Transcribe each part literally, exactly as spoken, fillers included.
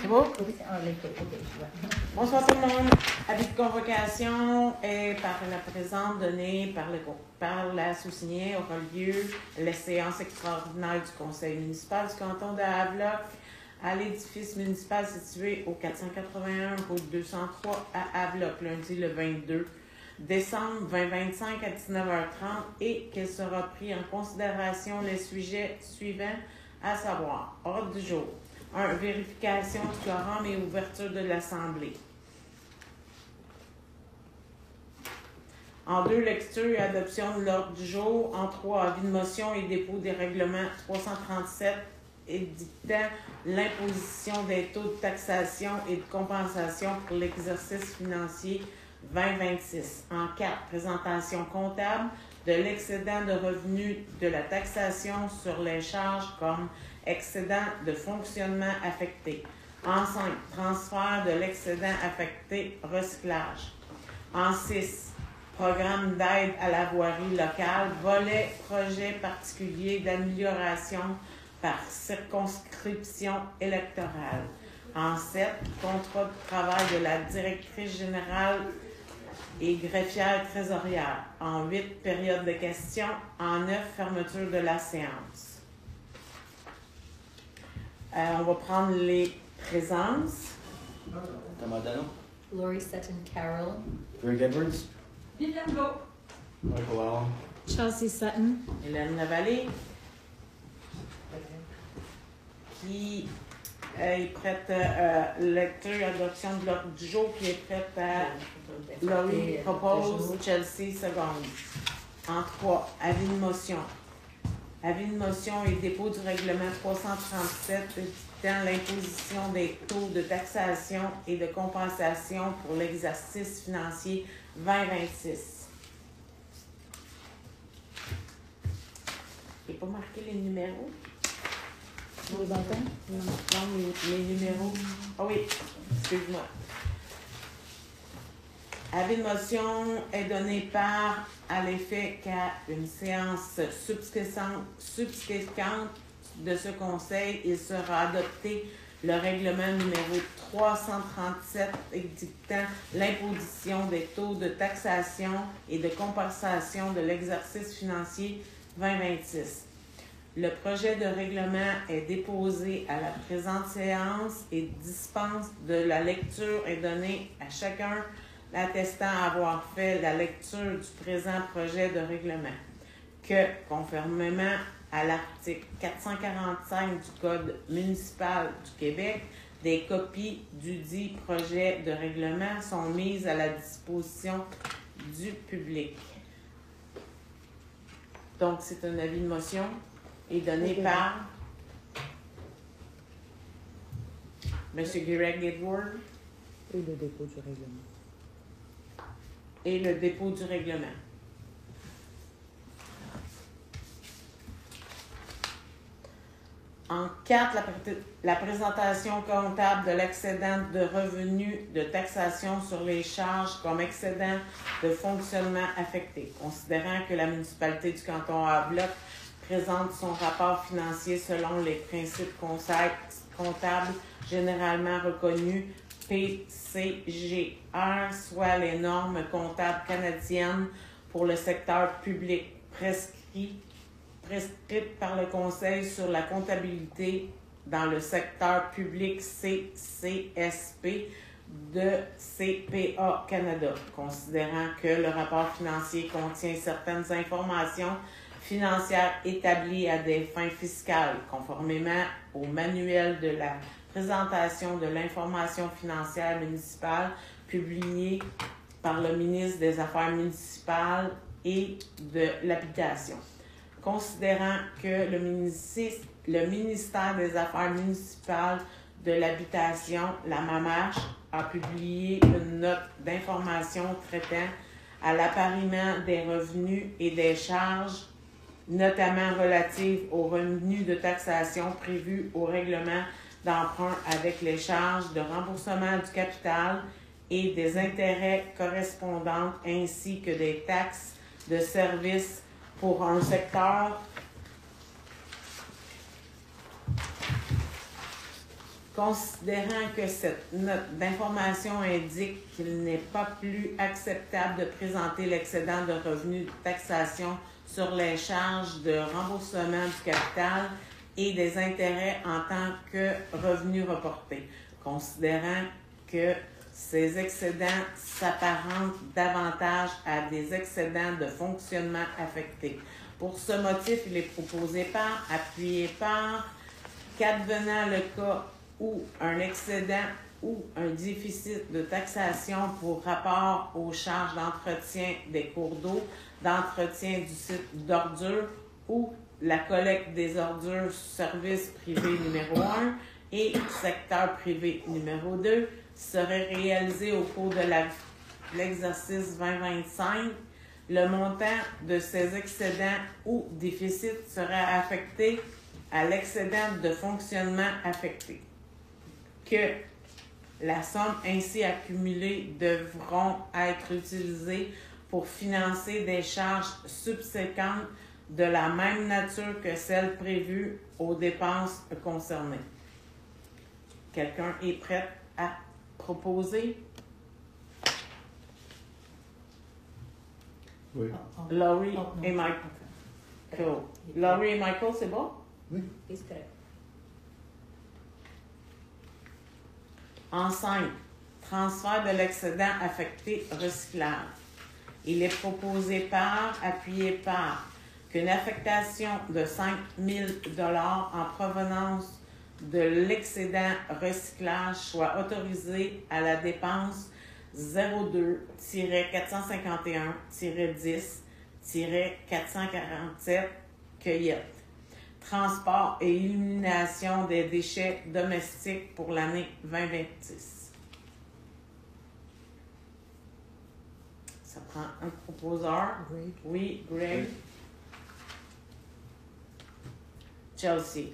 beau? Bonsoir tout le monde. Avis de convocation est par la présente donnée par, le, par la sous-signée aura lieu la séance extraordinaire du conseil municipal du canton de Havelock à l'édifice municipal situé au quatre cent quatre-vingt-un route deux cent trois à Havelock, lundi le vingt-deux décembre vingt vingt-cinq à dix-neuf heures trente et qu'il sera pris en considération les sujets suivants, à savoir ordre du jour. un. Vérification du quorum et ouverture de l'Assemblée. En deux, lecture et adoption de l'ordre du jour. En trois, avis de motion et dépôt des règlements trois cent trente-sept édictant l'imposition des taux de taxation et de compensation pour l'exercice financier vingt vingt-six. En quatre, présentation comptable de l'excédent de revenus de la taxation sur les charges comme excédent de fonctionnement affecté. En cinq, transfert de l'excédent affecté recyclage. En six, programme d'aide à la voirie locale, volet projet particulier d'amélioration par circonscription électorale. En sept, contrat de travail de la directrice générale et greffière trésorière. En huit, période de questions. En neuf, fermeture de la séance. Euh, on va prendre les présences. Tomadano. Lori Sutton Carroll. Greg Edwards. Viviane Beau. Michael Allen. Chelsea Sutton. Hélène Lavallée. Qui est prête à euh, lecture et adoption de l'ordre du jour, qui est prête à Laurie propose, Chelsea seconde. En trois, avis de motion. Avis de motion et dépôt du règlement trois cent trente-sept édictant l'imposition des taux de taxation et de compensation pour l'exercice financier vingt vingt-six. Il n'est pas marqué les numéros? Vous les entendez? Non, non les, les numéros. Ah oui, excuse-moi. Avis de motion est donné par à l'effet qu'à une séance subséquente, subséquente de ce conseil, il sera adopté le règlement numéro trois cent trente-sept édictant l'imposition des taux de taxation et de compensation de l'exercice financier vingt vingt-six. Le projet de règlement est déposé à la présente séance et dispense de la lecture et donné à chacun l'attestant avoir fait la lecture du présent projet de règlement, que, conformément à l'article quatre cent quarante-cinq du Code municipal du Québec, des copies du dit projet de règlement sont mises à la disposition du public. Donc, c'est un avis de motion et donné okay. par M. Greg Edwards. Et le dépôt du règlement. Et le dépôt du règlement. En quatre, la, pr la présentation comptable de l'excédent de revenus de taxation sur les charges comme excédent de fonctionnement affecté, considérant que la municipalité du canton Havelock présente son rapport financier selon les principes comptables généralement reconnus P C G R, soit les normes comptables canadiennes pour le secteur public prescrit, prescrites par le Conseil sur la comptabilité dans le secteur public C C S P de C P A Canada, considérant que le rapport financier contient certaines informations financières établies à des fins fiscales, conformément au manuel de la présentation de l'information financière municipale publiée par le ministre des Affaires municipales et de l'Habitation. Considérant que le ministère, le ministère des Affaires municipales de l'Habitation, la MAMACH, a publié une note d'information traitant à l'appariement des revenus et des charges, notamment relatives aux revenus de taxation prévus au règlement d'emprunt avec les charges de remboursement du capital et des intérêts correspondants ainsi que des taxes de service pour un secteur Considérant que cette note d'information indique qu'il n'est pas plus acceptable de présenter l'excédent de revenus de taxation sur les charges de remboursement du capital et des intérêts en tant que revenus reportés, considérant que ces excédents s'apparentent davantage à des excédents de fonctionnement affectés. Pour ce motif, il est proposé par, appuyé par, qu'advenant le cas où un excédent ou un déficit de taxation pour rapport aux charges d'entretien des cours d'eau, d'entretien du site d'ordures ou la collecte des ordures service privé numéro un et secteur privé numéro deux serait réalisé au cours de la, l'exercice vingt vingt-cinq, le montant de ces excédents ou déficits serait affecté à l'excédent de fonctionnement affecté. Que la somme ainsi accumulée devront être utilisées pour financer des charges subséquentes de la même nature que celles prévues aux dépenses concernées. Quelqu'un est prêt à proposer? Oui. Oh, oh. Laurie Oh, non. et Michael. Okay. Cool. Laurie et Michael, c'est bon? He's correct. En cinq, transfert de l'excédent affecté recyclage. Il est proposé par, appuyé par, qu'une affectation de cinq mille dollars en provenance de l'excédent recyclage soit autorisée à la dépense zéro deux quatre cent cinquante et un dix quatre cent quarante-sept cueillette. Transport et élimination des déchets domestiques pour l'année vingt vingt-six. Ça prend un proposeur. Greg. Oui, Greg. Oui. Chelsea.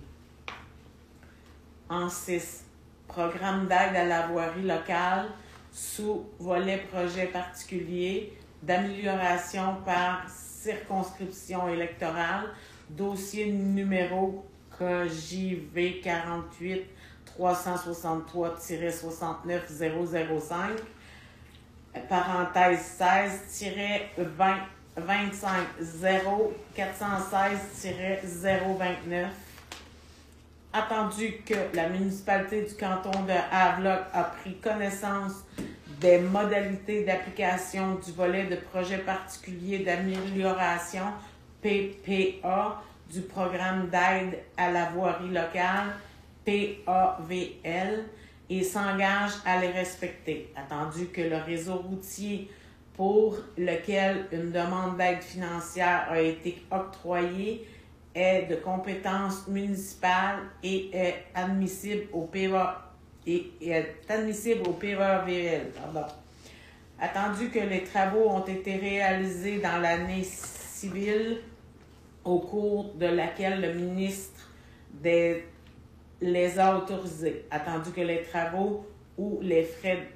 En six, programme d'aide à la voirie locale sous volet projet particulier d'amélioration par circonscription électorale, dossier numéro K J V quarante-huit trois cent soixante-trois soixante-neuf zéro zéro cinq, parenthèse seize vingt vingt-cinq zéro quatre cent seize zéro vingt-neuf. Attendu que la municipalité du canton de Havelock a pris connaissance des modalités d'application du volet de projet particulier d'amélioration P P A du programme d'aide à la voirie locale P A V L et s'engage à les respecter. Attendu que le réseau routier pour lequel une demande d'aide financière a été octroyée est de compétence municipale et est admissible au P A et est admissible au P A V L. Pardon. Attendu que les travaux ont été réalisés dans l'année civile au cours de laquelle le ministre des, les a autorisés. Attendu que les travaux ou les frais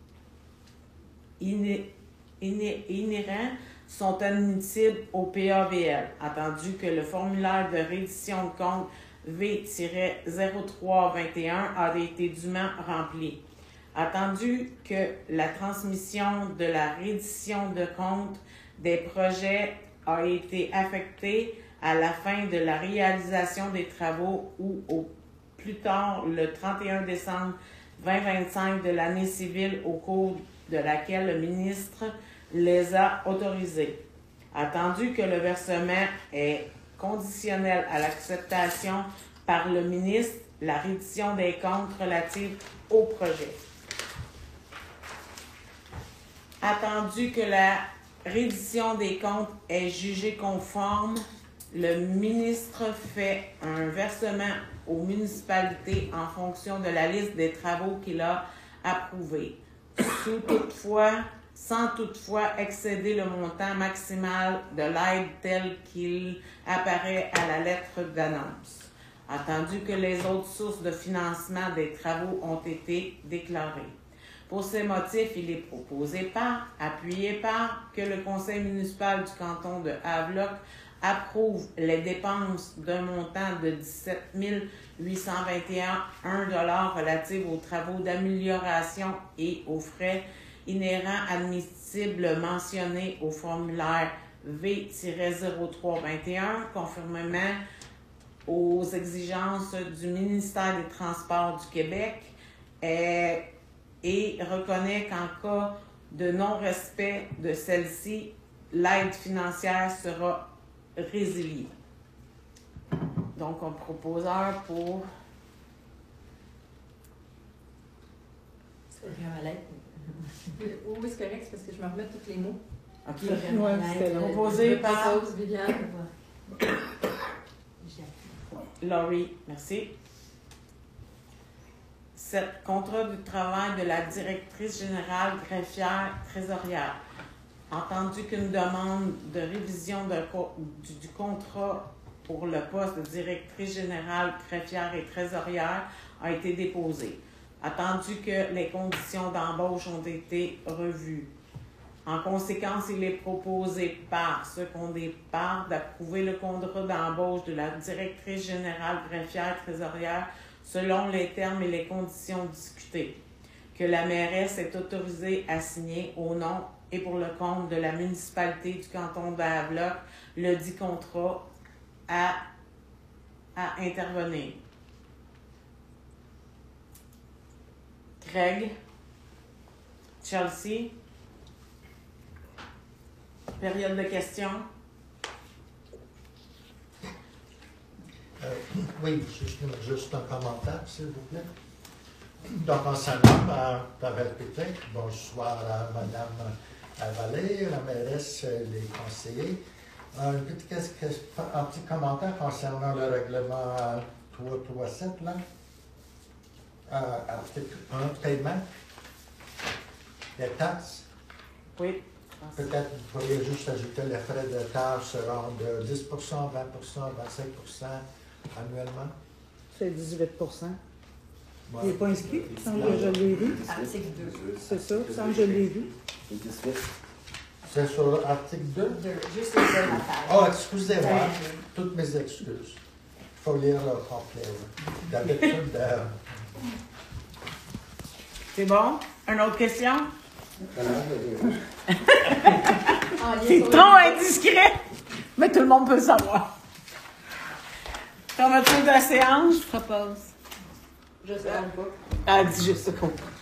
iné, iné, inhérents sont admissibles au P A V L. Attendu que le formulaire de reddition de compte V zéro trois vingt et un a été dûment rempli. Attendu que la transmission de la reddition de compte des projets a été affectée à la fin de la réalisation des travaux ou au plus tard le trente et un décembre vingt vingt-cinq de l'année civile au cours de laquelle le ministre les a autorisés. Attendu que le versement est conditionnel à l'acceptation par le ministre, la reddition des comptes relative au projet. Attendu que la reddition des comptes est jugée conforme, le ministre fait un versement aux municipalités en fonction de la liste des travaux qu'il a approuvés, sous toutefois, sans toutefois excéder le montant maximal de l'aide tel qu'il apparaît à la lettre d'annonce. Attendu que les autres sources de financement des travaux ont été déclarées. Pour ces motifs, il est proposé par, appuyé par, que le conseil municipal du canton de Havelock approuve les dépenses d'un montant de dix-sept mille huit cent vingt et un dollars relatives aux travaux d'amélioration et aux frais inhérents admissibles mentionnés au formulaire V zéro trois vingt et un, conformément aux exigences du ministère des Transports du Québec, et, et reconnaît qu'en cas de non-respect de celle-ci, l'aide financière sera résiliée. Donc, un proposeur pour... C'est vraiment l'aide. Oui, c'est correct, c'est parce que je me remets tous les mots. OK. Vraiment Ouais, l'aide. c'était long. Proposé Je par- propose, Viviane. Laurie, merci. sept. Contrat du travail de la directrice générale greffière trésorière. Entendu qu'une demande de révision de co- du, du contrat pour le poste de directrice générale greffière et trésorière a été déposée. Attendu que les conditions d'embauche ont été revues. En conséquence, il est proposé par ce qu'on départ d'approuver le contrat d'embauche de la directrice générale greffière trésorière selon les termes et les conditions discutées, que la mairesse est autorisée à signer au nom et pour le compte de la municipalité du canton d'Havelock le dit contrat à, à intervenir. Craig, Chelsea, période de questions. Euh, oui, juste, juste un commentaire, s'il vous plaît. Donc, en son nom, à Pavel Pétek, bonsoir à Mme Vallée, la mairesse, les conseillers. Euh, une petite, un petit commentaire concernant le règlement trois cent trente-sept, là. Euh, article un, paiement des taxes. Oui. Peut-être vous pourriez juste ajouter les frais de tâche seront de dix pour cent, vingt pour cent, vingt-cinq pour cent annuellement. C'est dix-huit pour cent. Ouais. Il n'est pas inscrit, il semble que je l'ai vu. Article deux. C'est ça, il semble que je l'ai vu. Et dix-huit. C'est sur l'article deux? Deux. Juste le seul la page. Oh, excusez-moi. Ouais. Toutes mes excuses. Il faut lire le complet. oui. D'habitude, euh, C'est bon? Une autre question? En lien C'est sur trop le- indiscret, mais tout le monde peut le savoir. Fermeture de la séance, je propose. Je sais pas. Elle dit juste ça qu'on